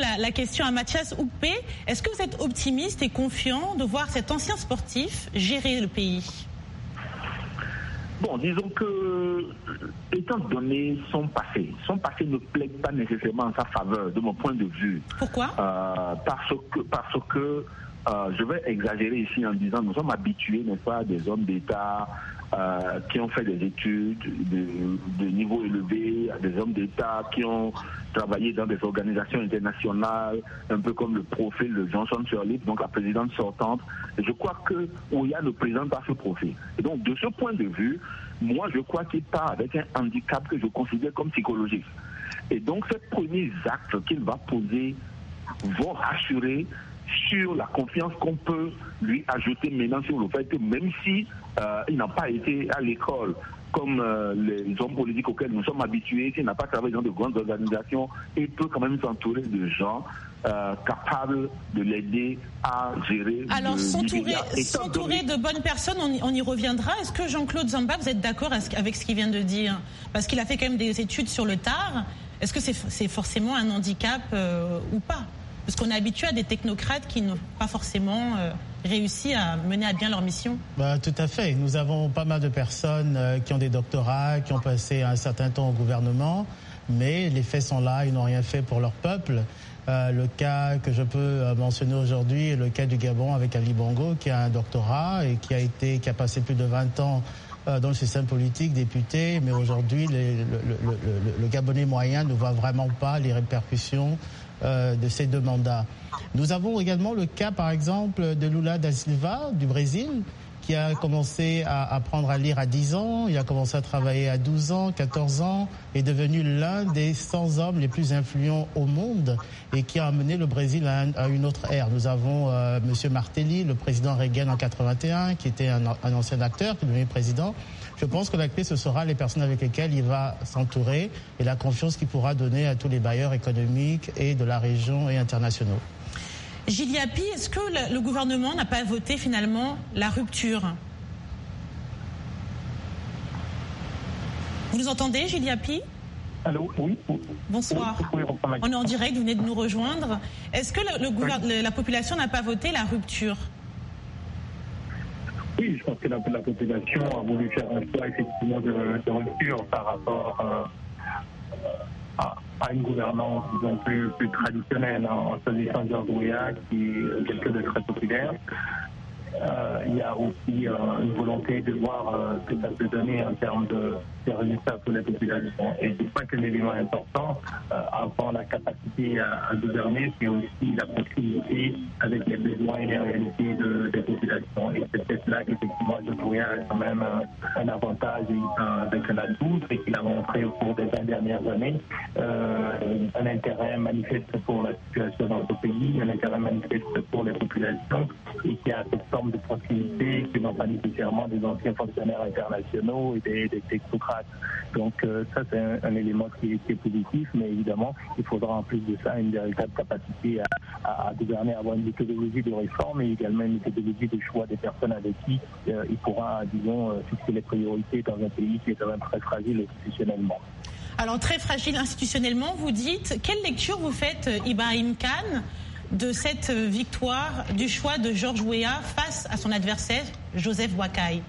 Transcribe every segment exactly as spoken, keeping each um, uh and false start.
la, la question à Mathias Oupé. Est-ce que vous êtes optimiste et confiant de voir cet ancien sportif gérer le pays ? Bon, disons que, étant donné son passé, son passé ne plaide pas nécessairement en sa faveur, de mon point de vue. Pourquoi ? euh, Parce que, parce que euh, je vais exagérer ici en disant, nous sommes habitués, n'est-ce pas, des hommes d'État euh, qui ont fait des études de, de niveau élevé, des hommes d'État qui ont travaillé dans des organisations internationales, un peu comme le profil de Johnson Sirleaf, donc la présidente sortante. Et je crois que Ouya ne présente pas ce profil. Et donc, de ce point de vue, moi, je crois qu'il part avec un handicap que je considère comme psychologique. Et donc, ces premiers actes qu'il va poser vont rassurer sur la confiance qu'on peut lui ajouter maintenant sur le fait que même si euh, il n'a pas été à l'école comme euh, les hommes politiques auxquels nous sommes habitués, s'il n'a pas travaillé dans de grandes organisations, il peut quand même s'entourer de gens euh, capables de l'aider à gérer. Alors le s'entourer, et s'entourer de bonnes personnes, on y, on y reviendra. Est-ce que Jean-Claude Zamba, vous êtes d'accord avec ce qu'il vient de dire ? Parce qu'il a fait quand même des études sur le tard. Est-ce que c'est, c'est forcément un handicap euh, ou pas ? Parce qu'on est habitué à des technocrates qui n'ont pas forcément euh, réussi à mener à bien leur mission. Bah, tout à fait. Nous avons pas mal de personnes euh, qui ont des doctorats, qui ont passé un certain temps au gouvernement, mais les faits sont là, ils n'ont rien fait pour leur peuple. Euh, le cas que je peux mentionner aujourd'hui est le cas du Gabon avec Ali Bongo, qui a un doctorat et qui a, été, qui a passé plus de vingt ans euh, dans le système politique, député, mais aujourd'hui, les, le, le, le, le Gabonais moyen ne voit vraiment pas les répercussions Euh, de ces deux mandats. Nous avons également le cas, par exemple, de Lula da Silva du Brésil, qui a commencé à apprendre à lire à dix ans, il a commencé à travailler à douze ans, quatorze ans, est devenu l'un des cent hommes les plus influents au monde et qui a amené le Brésil à, un, à une autre ère. Nous avons euh, M. Martelly, le président Reagan en quatre-vingt-un, qui était un, un ancien acteur, qui est devenu président. Je pense que la clé, ce sera les personnes avec lesquelles il va s'entourer et la confiance qu'il pourra donner à tous les bailleurs économiques et de la région et internationaux. Gilles Yapi, est-ce que le gouvernement n'a pas voté finalement la rupture ? Vous nous entendez, Gilles Yapi ? Allô, oui. Bonsoir. Oui, on est en direct, vous venez de nous rejoindre. Est-ce que le, le gouver- oui. la population n'a pas voté la rupture ? Oui, je pense que la, la population a voulu faire un choix effectivement de, de rupture par rapport euh, à, à une gouvernance disons, plus, plus traditionnelle en choisissant Georges Weah, qui est quelqu'un de très populaire. Euh, il y a aussi euh, une volonté de voir euh, ce que ça peut donner en termes de, de résultats pour les populations. Et c'est pas que l'élément important, euh, avant la capacité à, à gouverner, c'est aussi la proximité avec les besoins et les réalités de, des populations. Et c'est peut-être là qu'effectivement, je pourrais avoir quand même un, un avantage et un, avec un atout, et qu'il a montré au cours des vingt dernières années euh, un intérêt manifeste pour la situation dans ce pays, un intérêt manifeste pour les populations, et qui a cette forme de proximité qui n'ont pas nécessairement des anciens fonctionnaires internationaux et des, des technocrates. Donc euh, ça, c'est un, un élément qui, qui est positif, mais évidemment, il faudra en plus de ça une véritable capacité à, à, à gouverner, avoir une méthodologie de réforme et également une méthodologie de choix des personnes avec qui euh, il pourra, disons, fixer les priorités dans un pays qui est quand même très fragile institutionnellement. Alors, très fragile institutionnellement, vous dites, quelle lecture vous faites, Ibrahim Khan, de cette victoire, du choix de Georges Weah face à son adversaire, Joseph Boakai?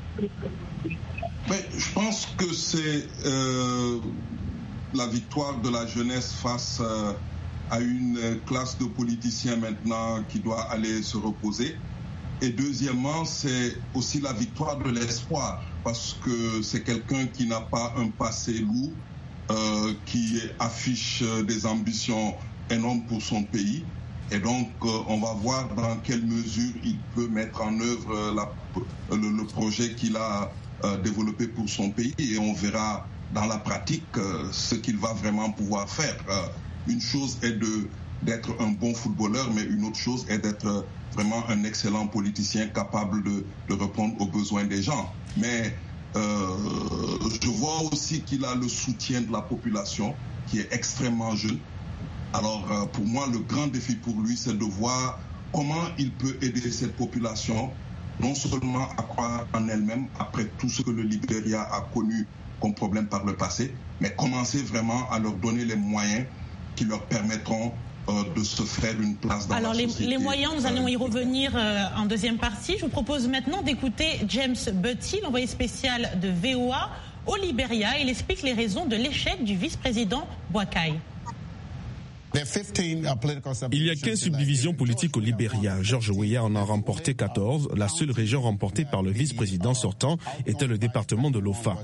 Mais je pense que c'est euh, la victoire de la jeunesse face euh, à une classe de politiciens maintenant qui doit aller se reposer. Et deuxièmement, c'est aussi la victoire de l'espoir, parce que c'est quelqu'un qui n'a pas un passé lourd, euh, qui affiche des ambitions énormes pour son pays. Et donc, euh, on va voir dans quelle mesure il peut mettre en œuvre la, le, le projet qu'il a euh, développé pour son pays. Et on verra dans la pratique euh, ce qu'il va vraiment pouvoir faire. Euh, une chose est de, d'être un bon footballeur, mais une autre chose est d'être vraiment un excellent politicien capable de, de répondre aux besoins des gens. Mais euh, je vois aussi qu'il a le soutien de la population, qui est extrêmement jeune. Alors, euh, pour moi, le grand défi pour lui, c'est de voir comment il peut aider cette population, non seulement à croire en elle-même, après tout ce que le Libéria a connu comme problème par le passé, mais commencer vraiment à leur donner les moyens qui leur permettront euh, de se faire une place dans Alors la les, société. les moyens, nous allons y revenir euh, en deuxième partie. Je vous propose maintenant d'écouter James Butty, l'envoyé spécial de V O A au Libéria. Il explique les raisons de l'échec du vice-président Boakai. Il y a quinze subdivisions politiques au Libéria. George Weah en a remporté quatorze. La seule région remportée par le vice-président sortant était le département de Lofa.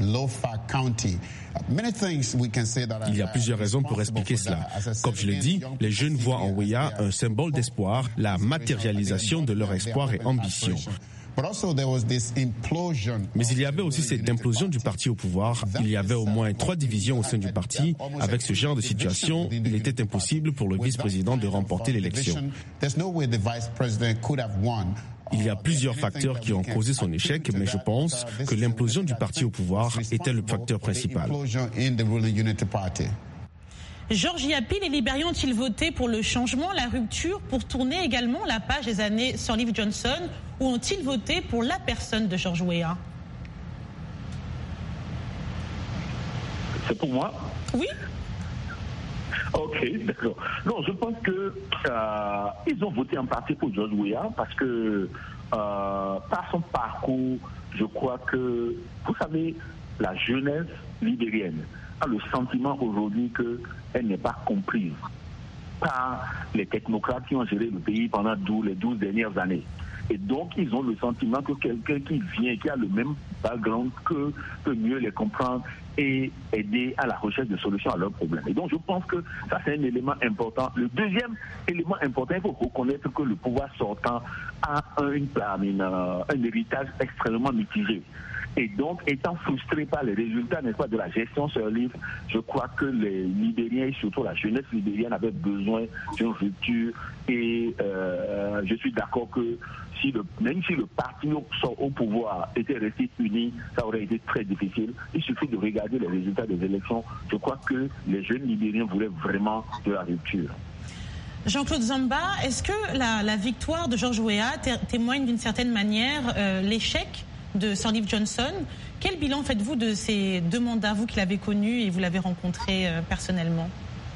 Il y a plusieurs raisons pour expliquer cela. Comme je l'ai dit, les jeunes voient en Weah un symbole d'espoir, la matérialisation de leur espoir et ambition. Mais il y avait aussi cette implosion du parti au pouvoir. Il y avait au moins trois divisions au sein du parti. Avec ce genre de situation, il était impossible pour le vice-président de remporter l'élection. Il y a plusieurs facteurs qui ont causé son échec, mais je pense que l'implosion du parti au pouvoir était le facteur principal. Georges Yapi, les Libériens ont-ils voté pour le changement, la rupture, pour tourner également la page des années Sirleaf Johnson, ou ont-ils voté pour la personne de George Weah? C'est pour moi? Oui. Ok, d'accord. Non, je pense que euh, ils ont voté en partie pour George Weah parce que euh, par son parcours, je crois que, vous savez, la jeunesse libérienne a le sentiment aujourd'hui qu'elle n'est pas comprise par les technocrates qui ont géré le pays pendant les douze dernières années. Et donc, ils ont le sentiment que quelqu'un qui vient, qui a le même background que peut mieux les comprendre et aider à la recherche de solutions à leurs problèmes. Et donc, je pense que ça, c'est un élément important. Le deuxième élément important, il faut reconnaître que le pouvoir sortant a un, une, une, un héritage extrêmement mitigé. Et donc, étant frustré par les résultats, n'est-ce pas, de la gestion Sirleaf, je crois que les Libériens et surtout la jeunesse libérienne avaient besoin d'une rupture. Et euh, je suis d'accord que si le, même si le parti au, au pouvoir était resté uni, ça aurait été très difficile. Il suffit de regarder les résultats des élections. Je crois que les jeunes Libériens voulaient vraiment de la rupture. Jean-Claude Zamba, est-ce que la, la victoire de George Weah témoigne d'une certaine manière euh, l'échec de Sirleaf Johnson? Quel bilan faites-vous de ces deux mandats, vous qui l'avez connu et vous l'avez rencontré euh, personnellement?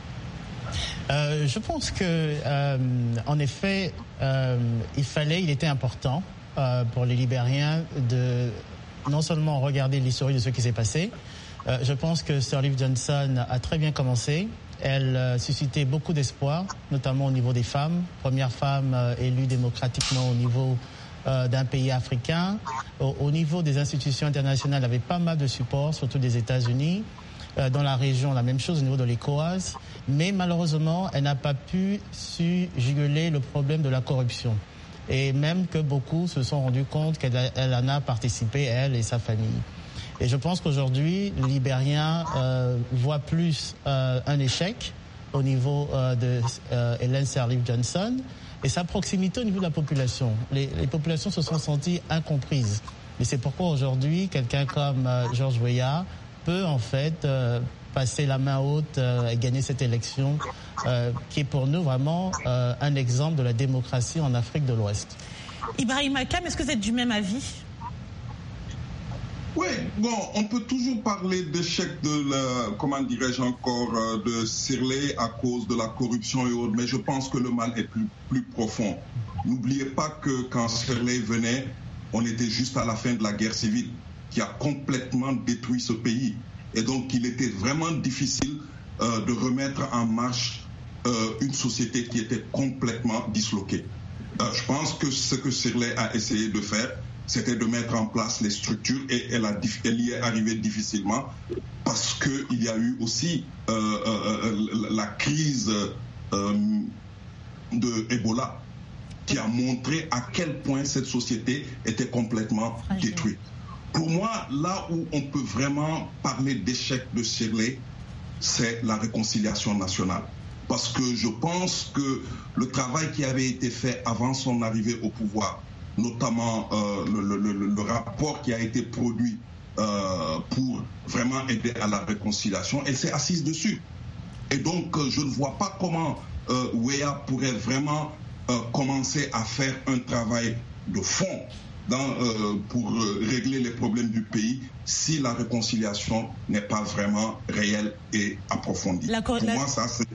euh, Je pense que, euh, en effet, euh, il fallait, il était important euh, pour les Libériens de non seulement regarder l'historique de ce qui s'est passé. Euh, je pense que Sirleaf Johnson a très bien commencé. Elle euh, suscitait beaucoup d'espoir, notamment au niveau des femmes. Première femme euh, élue démocratiquement au niveau Euh, d'un pays africain. Au, au niveau des institutions internationales, il y avait pas mal de support, surtout des États-Unis. Euh, dans la région, la même chose au niveau de l'ECOWAS. Mais malheureusement, elle n'a pas pu su juguler le problème de la corruption. Et même que beaucoup se sont rendus compte qu'elle a, elle en a participé, elle et sa famille. Et je pense qu'aujourd'hui, les Libériens euh, voient plus euh, un échec au niveau euh, de euh, Hélène Sirleaf Johnson et sa proximité au niveau de la population. Les, les populations se sont senties incomprises. Et c'est pourquoi aujourd'hui, quelqu'un comme euh, George Weah peut en fait euh, passer la main haute euh, et gagner cette élection euh, qui est pour nous vraiment euh, un exemple de la démocratie en Afrique de l'Ouest. Ibrahim Akam, est-ce que vous êtes du même avis? Oui, bon, on peut toujours parler d'échec de la, comment dirais-je encore, de Sirleaf à cause de la corruption et autres, mais je pense que le mal est plus, plus profond. N'oubliez pas que quand Sirleaf venait, on était juste à la fin de la guerre civile qui a complètement détruit ce pays. Et donc, il était vraiment difficile euh, de remettre en marche euh, une société qui était complètement disloquée. Euh, je pense que ce que Sirleaf a essayé de faire, c'était de mettre en place les structures et elle, a, elle y est arrivée difficilement parce qu'il y a eu aussi euh, euh, la crise euh, de Ebola qui a montré à quel point cette société était complètement détruite. Pour moi, là où on peut vraiment parler d'échec de Sirleaf, c'est la réconciliation nationale. Parce que je pense que le travail qui avait été fait avant son arrivée au pouvoir, notamment euh, le, le, le rapport qui a été produit euh, pour vraiment aider à la réconciliation, elle s'est assise dessus. Et donc, euh, je ne vois pas comment euh, Weah pourrait vraiment euh, commencer à faire un travail de fond dans, euh, pour euh, régler les problèmes du pays si la réconciliation n'est pas vraiment réelle et approfondie. La, pour la... moi, ça, c'est...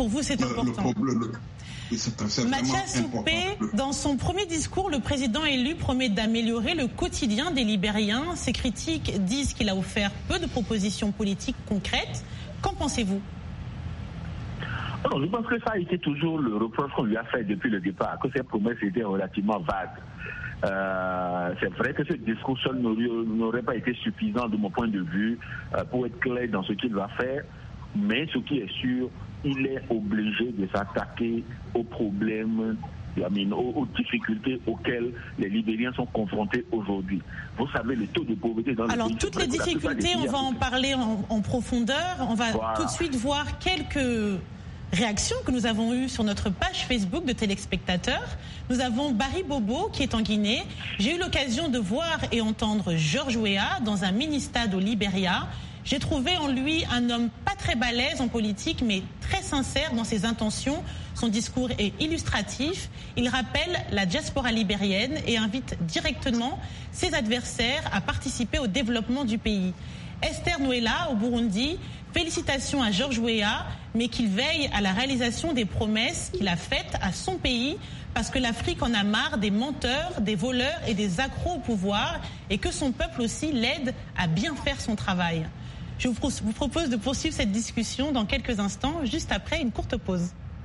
Pour vous, c'est important. Le, le, le, le, c'est, c'est Mathias Soupé, dans son premier discours, le président élu promet d'améliorer le quotidien des Libériens. Ses critiques disent qu'il a offert peu de propositions politiques concrètes. Qu'en pensez-vous ? Alors, je pense que ça a été toujours le reproche qu'on lui a fait depuis le départ, que ses promesses étaient relativement vagues. Euh, c'est vrai que ce discours seul n'aurait pas été suffisant de mon point de vue euh, pour être clair dans ce qu'il va faire, mais ce qui est sûr, il est obligé de s'attaquer aux problèmes, aux, aux difficultés auxquelles les Libériens sont confrontés aujourd'hui. Vous savez, le taux de pauvreté dans le Alors, pays... Alors, toutes les difficultés, on va en parler en, en profondeur. On va voilà. tout de suite voir quelques... réactions que nous avons eues sur notre page Facebook de téléspectateurs. Nous avons Barry Bobo qui est en Guinée. J'ai eu l'occasion de voir et entendre George Weah dans un mini-stade au Libéria. J'ai trouvé en lui un homme pas très balèze en politique, mais très sincère dans ses intentions. Son discours est illustratif. Il rappelle la diaspora libérienne et invite directement ses adversaires à participer au développement du pays. Esther Noëlla, au Burundi, félicitations à George Weah, mais qu'il veille à la réalisation des promesses qu'il a faites à son pays, parce que l'Afrique en a marre des menteurs, des voleurs et des accros au pouvoir, et que son peuple aussi l'aide à bien faire son travail. Je vous propose de poursuivre cette discussion dans quelques instants, juste après une courte pause.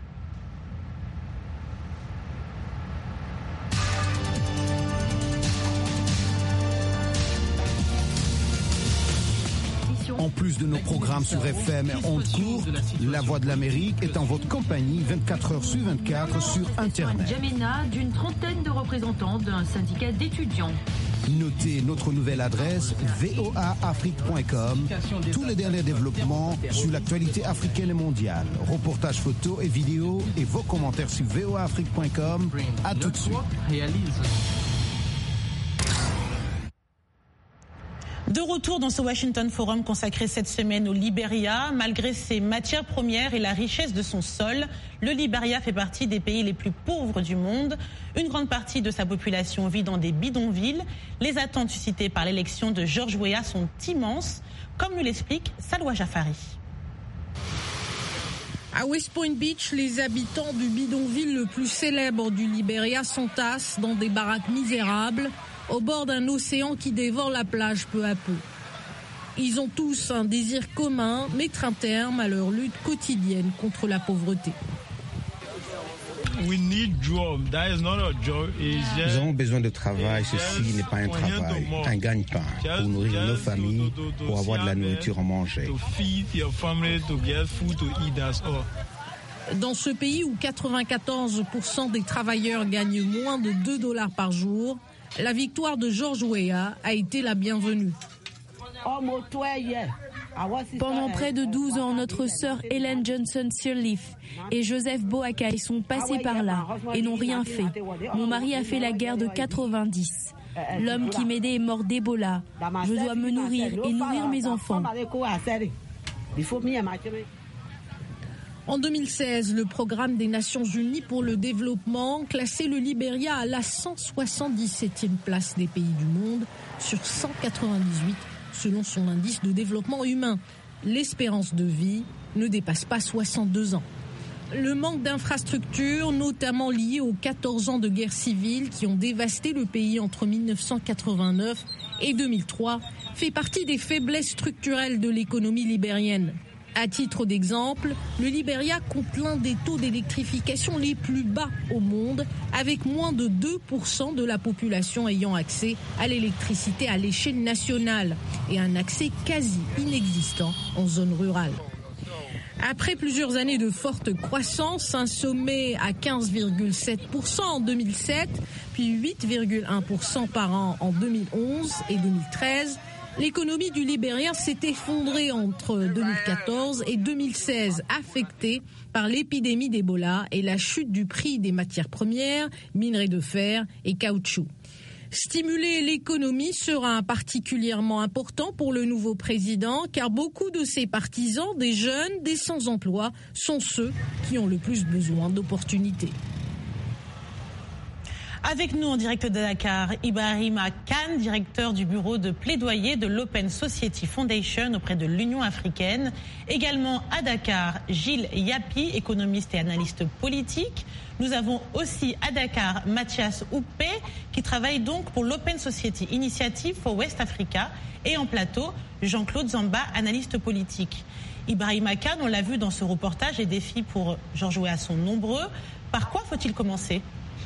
En plus de nos programmes sur F M et ondes courtes, La Voix de l'Amérique est en votre compagnie vingt-quatre heures sur vingt-quatre sur Internet. Jamena, d'une trentaine de représentants d'un syndicat d'étudiants. Notez notre nouvelle adresse v o a afrique point com. Tous les derniers développements sur l'actualité africaine et mondiale. Reportages photos et vidéos et vos commentaires sur v o a afrique point com. À tout de suite. De retour dans ce Washington Forum consacré cette semaine au Libéria, malgré ses matières premières et la richesse de son sol, le Libéria fait partie des pays les plus pauvres du monde. Une grande partie de sa population vit dans des bidonvilles. Les attentes suscitées par l'élection de George Weah sont immenses, comme nous l'explique Salwa Jafari. À West Point Beach, les habitants du bidonville le plus célèbre du Libéria s'entassent dans des baraques misérables, au bord d'un océan qui dévore la plage peu à peu. Ils ont tous un désir commun, mettre un terme à leur lutte quotidienne contre la pauvreté. Nous avons besoin de travail, ceci n'est pas un travail, un gagne-pain pour nourrir nos familles, pour avoir de la nourriture à manger. Dans ce pays où quatre-vingt-quatorze pour cent des travailleurs gagnent moins de deux dollars par jour, la victoire de George Weah a été la bienvenue. Pendant près de douze ans, notre sœur Helen Johnson Sirleaf et Joseph Boakai sont passés par là et n'ont rien fait. Mon mari a fait la guerre de quatre-vingt-dix. L'homme qui m'aidait est mort d'Ebola. Je dois me nourrir et nourrir mes enfants. En deux mille seize, le programme des Nations Unies pour le développement classait le Libéria à la cent soixante-dix-septième place des pays du monde sur cent quatre-vingt-dix-huit selon son indice de développement humain. L'espérance de vie ne dépasse pas soixante-deux ans. Le manque d'infrastructures, notamment lié aux quatorze ans de guerre civile qui ont dévasté le pays entre mille neuf cent quatre-vingt-neuf et deux mille trois, fait partie des faiblesses structurelles de l'économie libérienne. À titre d'exemple, le Libéria compte l'un des taux d'électrification les plus bas au monde, avec moins de deux pour cent de la population ayant accès à l'électricité à l'échelle nationale et un accès quasi inexistant en zone rurale. Après plusieurs années de forte croissance, un sommet à quinze virgule sept pour cent en deux mille sept, puis huit virgule un pour cent par an en deux mille onze et deux mille treize, l'économie du Libéria s'est effondrée entre deux mille quatorze et deux mille seize, affectée par l'épidémie d'Ebola et la chute du prix des matières premières, minerais de fer et caoutchouc. Stimuler l'économie sera particulièrement important pour le nouveau président, car beaucoup de ses partisans, des jeunes, des sans-emploi, sont ceux qui ont le plus besoin d'opportunités. Avec nous en direct de Dakar, Ibrahima Kane, directeur du bureau de plaidoyer de l'Open Society Foundation auprès de l'Union africaine. Également à Dakar, Gilles Yapi, économiste et analyste politique. Nous avons aussi à Dakar Mathias Oupé, qui travaille donc pour l'Open Society Initiative for West Africa. Et en plateau, Jean-Claude Zamba, analyste politique. Ibrahima Kane, on l'a vu dans ce reportage, les défis pour Georges Weah sont nombreux. Par quoi faut-il commencer ?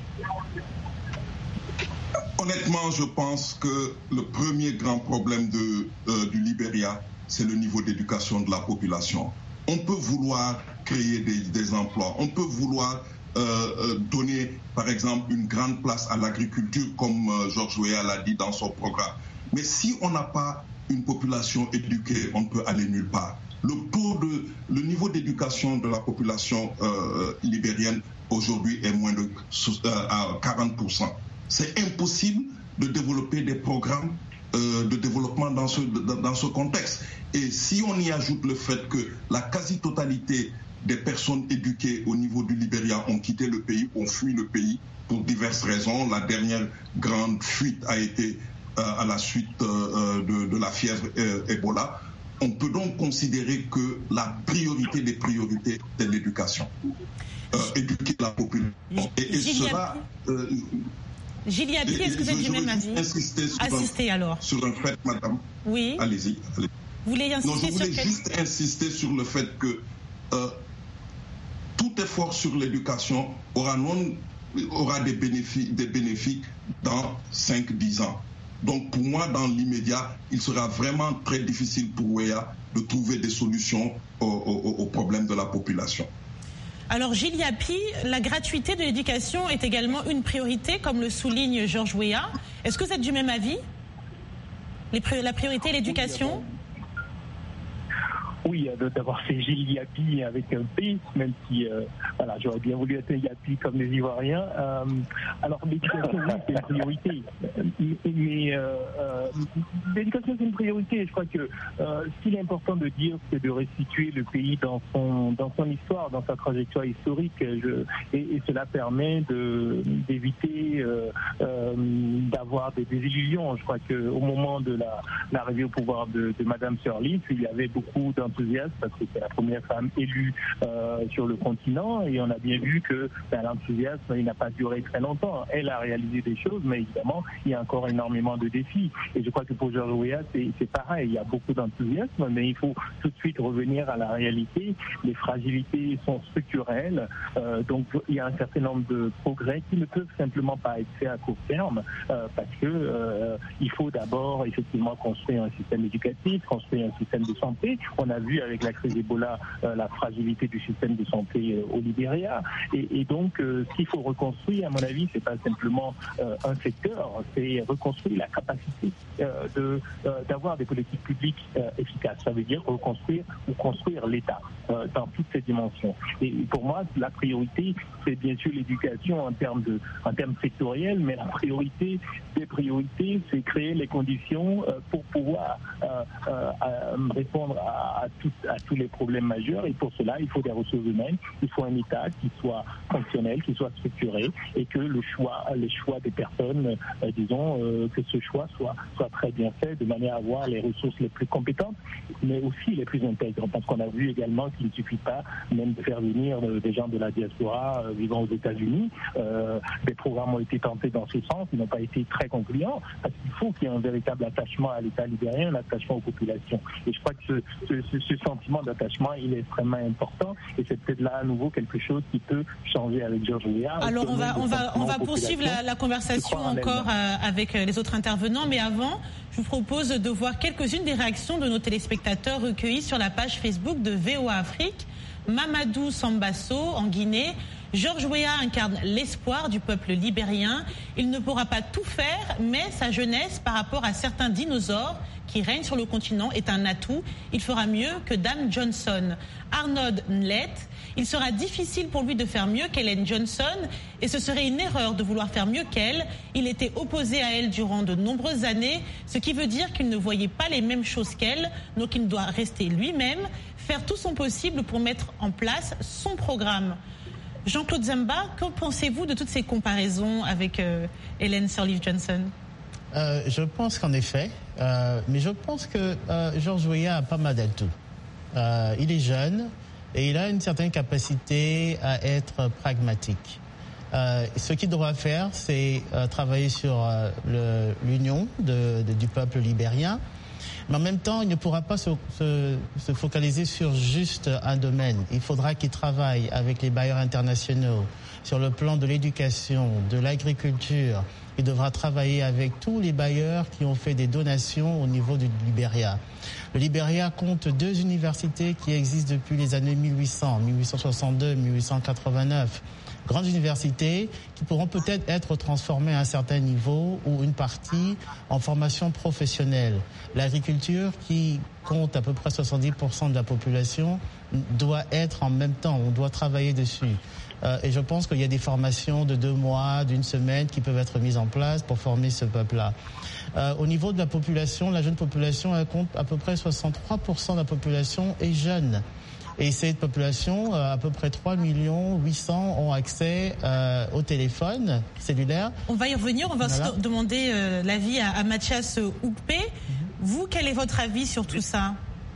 Honnêtement, je pense que le premier grand problème de, euh, du Libéria, c'est le niveau d'éducation de la population. On peut vouloir créer des, des emplois, on peut vouloir euh, euh, donner, par exemple, une grande place à l'agriculture, comme euh, Georges Weah l'a dit dans son programme. Mais si on n'a pas une population éduquée, on ne peut aller nulle part. Le taux de, le niveau d'éducation de la population euh, libérienne aujourd'hui est moins de euh, à quarante pour cent. C'est impossible de développer des programmes euh, de développement dans ce, dans ce contexte. Et si on y ajoute le fait que la quasi-totalité des personnes éduquées au niveau du Libéria ont quitté le pays, ont fui le pays pour diverses raisons. La dernière grande fuite a été euh, à la suite euh, de, de la fièvre euh, Ebola. On peut donc considérer que la priorité des priorités, c'est l'éducation. Euh, éduquer la population. Et, et cela... Euh, Gilles Yapi, est-ce que vous êtes du même avis ? Assister alors. Sur un fait, madame. Oui. Allez-y. Allez. Vous voulez insister non, je voulais sur juste quel... insister sur le fait que euh, tout effort sur l'éducation aura, non, aura des bénéfices, des bénéfices dans cinq à dix ans. Donc pour moi, dans l'immédiat, il sera vraiment très difficile pour Weah de trouver des solutions aux, aux, aux problèmes de la population. Alors Gilles Yapi, la gratuité de l'éducation est également une priorité, comme le souligne Georges Weah. Est-ce que vous êtes du même avis ? Les pri- La priorité, l'éducation ? Oui, d'abord c'est Gilles Yapi avec un P, même si euh, voilà, j'aurais bien voulu être un Yapi comme les Ivoiriens. Euh, alors l'éducation, oui, c'est une priorité. Mais euh, euh, l'éducation, c'est une priorité. Je crois que euh, ce qu'il est important de dire, c'est de restituer le pays dans son dans son histoire, dans sa trajectoire historique. Je, et, et cela permet de, d'éviter euh, euh, d'avoir des désillusions. Je crois qu'au moment de la, l'arrivée au pouvoir de, de Madame Sirleaf, il y avait beaucoup d'enthousiasme parce que c'est la première femme élue euh, sur le continent et on a bien vu que ben, l'enthousiasme il n'a pas duré très longtemps. Elle a réalisé des choses, mais évidemment il y a encore énormément de défis. Et je crois que pour Georges Weah c'est, c'est pareil, il y a beaucoup d'enthousiasme, mais il faut tout de suite revenir à la réalité. Les fragilités sont structurelles, euh, donc il y a un certain nombre de progrès qui ne peuvent simplement pas être faits à court terme euh, parce que euh, il faut d'abord effectivement construire un système éducatif, construire un système de santé. On a vu avec la crise Ebola euh, la fragilité du système de santé euh, au Libéria. Et, et donc, euh, ce qu'il faut reconstruire, à mon avis, c'est pas simplement euh, un secteur, c'est reconstruire la capacité euh, de, euh, d'avoir des politiques publiques euh, efficaces. Ça veut dire reconstruire ou construire l'État euh, dans toutes ses dimensions. Et pour moi, la priorité, c'est bien sûr l'éducation en termes de, en termes sectoriels, mais la priorité des priorités, c'est créer les conditions euh, pour pouvoir euh, euh, répondre à À, tout, à tous les problèmes majeurs et pour cela il faut des ressources humaines, il faut un État qui soit fonctionnel, qui soit structuré et que le choix, les choix des personnes, euh, disons euh, que ce choix soit, soit très bien fait de manière à avoir les ressources les plus compétentes mais aussi les plus intègres parce qu'on a vu également qu'il ne suffit pas même de faire venir euh, des gens de la diaspora euh, vivant aux États-Unis. Euh, des programmes ont été tentés dans ce sens, ils n'ont pas été très concluants parce qu'il faut qu'il y ait un véritable attachement à l'État libérien, un attachement aux populations. Et je crois que ce, ce Ce, ce sentiment d'attachement, il est extrêmement important et c'est peut-être là à nouveau quelque chose qui peut changer avec Georges Weah. Alors on va, on va, on va poursuivre la, la conversation encore euh, avec les autres intervenants, mais avant, je vous propose de voir quelques-unes des réactions de nos téléspectateurs recueillies sur la page Facebook de V O A Afrique. Mamadou Sambasso en Guinée. Georges Weah incarne l'espoir du peuple libérien. Il ne pourra pas tout faire, mais sa jeunesse par rapport à certains dinosaures qui règnent sur le continent est un atout. Il fera mieux que Dame Johnson. Arnaud Nlet, il sera difficile pour lui de faire mieux qu'Hélène Johnson et ce serait une erreur de vouloir faire mieux qu'elle. Il était opposé à elle durant de nombreuses années, ce qui veut dire qu'il ne voyait pas les mêmes choses qu'elle, donc il doit rester lui-même, faire tout son possible pour mettre en place son programme. Jean-Claude Zamba, que pensez-vous de toutes ces comparaisons avec euh, Ellen Sirleaf Johnson? euh, Je pense qu'en effet, euh, mais je pense que euh, George Weah a pas mal d'atouts. Euh, il est jeune et il a une certaine capacité à être pragmatique. Euh, ce qu'il doit faire, c'est euh, travailler sur euh, le, l'union de, de, du peuple libérien. Mais en même temps, il ne pourra pas se, se, se focaliser sur juste un domaine. Il faudra qu'il travaille avec les bailleurs internationaux sur le plan de l'éducation, de l'agriculture. Il devra travailler avec tous les bailleurs qui ont fait des donations au niveau du Libéria. Le Libéria compte deux universités qui existent depuis les années mille huit cents, mille huit cent soixante-deux, mille huit cent quatre-vingt-neuf. Grandes universités qui pourront peut-être être transformées à un certain niveau ou une partie en formation professionnelle. L'agriculture, qui compte à peu près soixante-dix pour cent de la population, doit être en même temps, on doit travailler dessus. Euh, et je pense qu'il y a des formations de deux mois, d'une semaine qui peuvent être mises en place pour former ce peuple-là. Euh, au niveau de la population, la jeune population, elle compte à peu près soixante-trois pour cent de la population est jeune. Et cette population, à peu près trois millions huit cents ont accès euh, au téléphone cellulaire. On va y revenir, on va voilà. aussi demander euh, l'avis à, à Mathias Oukpé. Mm-hmm. Vous, quel est votre avis sur tout ça?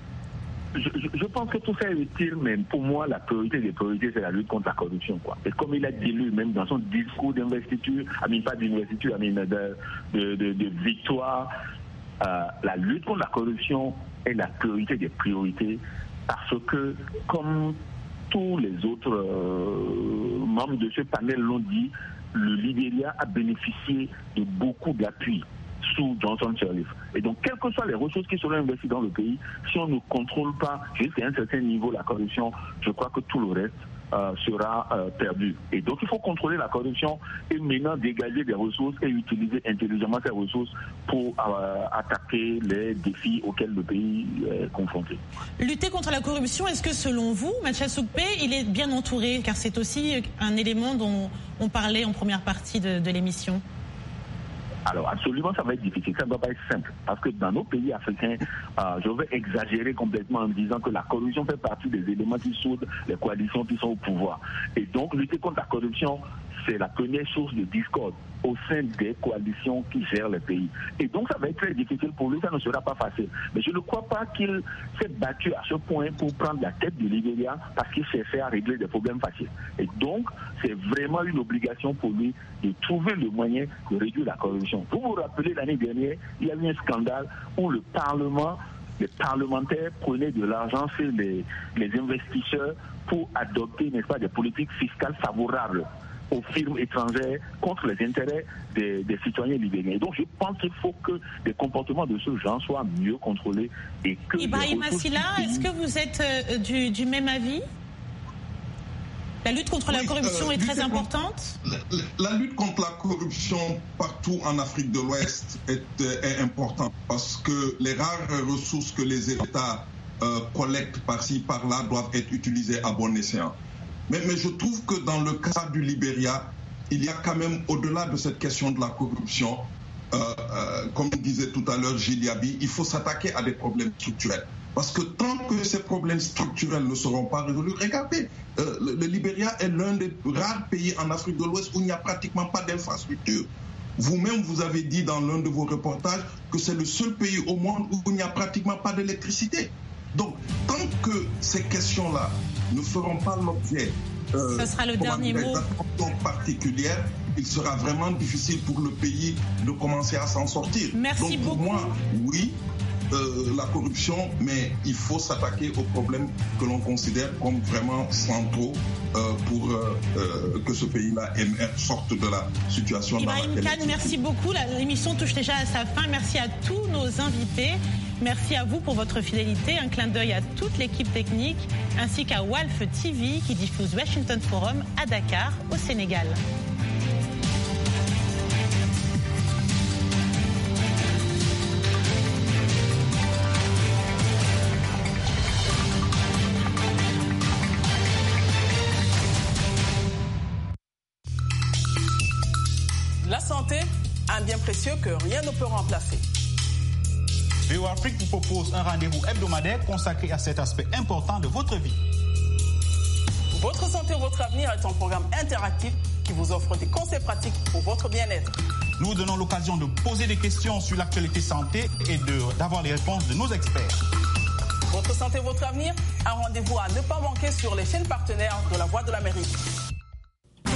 Je, je, je pense que tout ça est utile, mais pour moi, la priorité des priorités, c'est la lutte contre la corruption, quoi. Et comme il a dit lui-même dans son discours d'investiture, à mine pas d'investiture, à mine de, de, de, de victoire, euh, la lutte contre la corruption est la priorité des priorités. Parce que, comme tous les autres euh, membres de ce panel l'ont dit, le Libéria a bénéficié de beaucoup d'appui sous Johnson Sirleaf. Et donc, quelles que soient les ressources qui seront investies dans le pays, si on ne contrôle pas jusqu'à un certain niveau la corruption, je crois que tout le reste euh, sera euh, perdu. Et donc, il faut contrôler la corruption et maintenant dégager des ressources et utiliser intelligemment ces ressources pour euh, attaquer les défis auxquels le pays est confronté. Lutter contre la corruption, est-ce que selon vous, Mathias Oukpé, il est bien entouré? Car c'est aussi un élément dont on parlait en première partie de, de l'émission. Alors absolument, ça va être difficile, ça ne va pas être simple. Parce que dans nos pays africains, euh, je vais exagérer complètement en disant que la corruption fait partie des éléments qui soudent les coalitions qui sont au pouvoir. Et donc, lutter contre la corruption, c'est la première source de discorde au sein des coalitions qui gèrent le pays. Et donc, ça va être très difficile pour lui, ça ne sera pas facile. Mais je ne crois pas qu'il s'est battu à ce point pour prendre la tête du Libéria parce qu'il cherchait à régler des problèmes faciles. Et donc, c'est vraiment une obligation pour lui de trouver le moyen de réduire la corruption. Vous vous rappelez, l'année dernière, il y a eu un scandale où le Parlement, les parlementaires prenaient de l'argent chez les, les investisseurs pour adopter, n'est-ce pas, des politiques fiscales favorables aux firmes étrangères contre les intérêts des, des citoyens libériens. Donc je pense qu'il faut que les comportements de ce genre soient mieux contrôlés et que... Ibrahim Massila, est-ce que vous êtes euh, du, du même avis? La lutte contre oui, la corruption euh, est très importante. La, la lutte contre la corruption partout en Afrique de l'Ouest est, est importante parce que les rares ressources que les États euh, collectent par-ci, par-là doivent être utilisées à bon escient. Mais, mais je trouve que dans le cas du Libéria, il y a quand même, au-delà de cette question de la corruption, euh, euh, comme disait tout à l'heure Gilles Yabi, il faut s'attaquer à des problèmes structurels. Parce que tant que ces problèmes structurels ne seront pas résolus, regardez, euh, le, le Libéria est l'un des rares pays en Afrique de l'Ouest où il n'y a pratiquement pas d'infrastructure. Vous-même, vous avez dit dans l'un de vos reportages que c'est le seul pays au monde où il n'y a pratiquement pas d'électricité. Donc, tant que ces questions-là ne feront pas l'objet euh, ça sera le dernier mot. d'attention particulière, il sera vraiment difficile pour le pays de commencer à s'en sortir. Merci Donc, pour beaucoup. moi, oui, euh, la corruption, mais il faut s'attaquer aux problèmes que l'on considère comme vraiment centraux euh, pour euh, euh, que ce pays-là sorte de la situation dans laquelle... Ibrahim Kane, merci beaucoup. L'émission touche déjà à sa fin. Merci à tous nos invités. Merci à vous pour votre fidélité. Un clin d'œil à toute l'équipe technique, ainsi qu'à Walf T V qui diffuse Washington Forum à Dakar, au Sénégal. La santé, un bien précieux que rien ne peut remplacer. V O A Afrique vous propose un rendez-vous hebdomadaire consacré à cet aspect important de votre vie. Votre santé, votre avenir est un programme interactif qui vous offre des conseils pratiques pour votre bien-être. Nous vous donnons l'occasion de poser des questions sur l'actualité santé et de, d'avoir les réponses de nos experts. Votre santé, votre avenir, un rendez-vous à ne pas manquer sur les chaînes partenaires de La Voix de l'Amérique.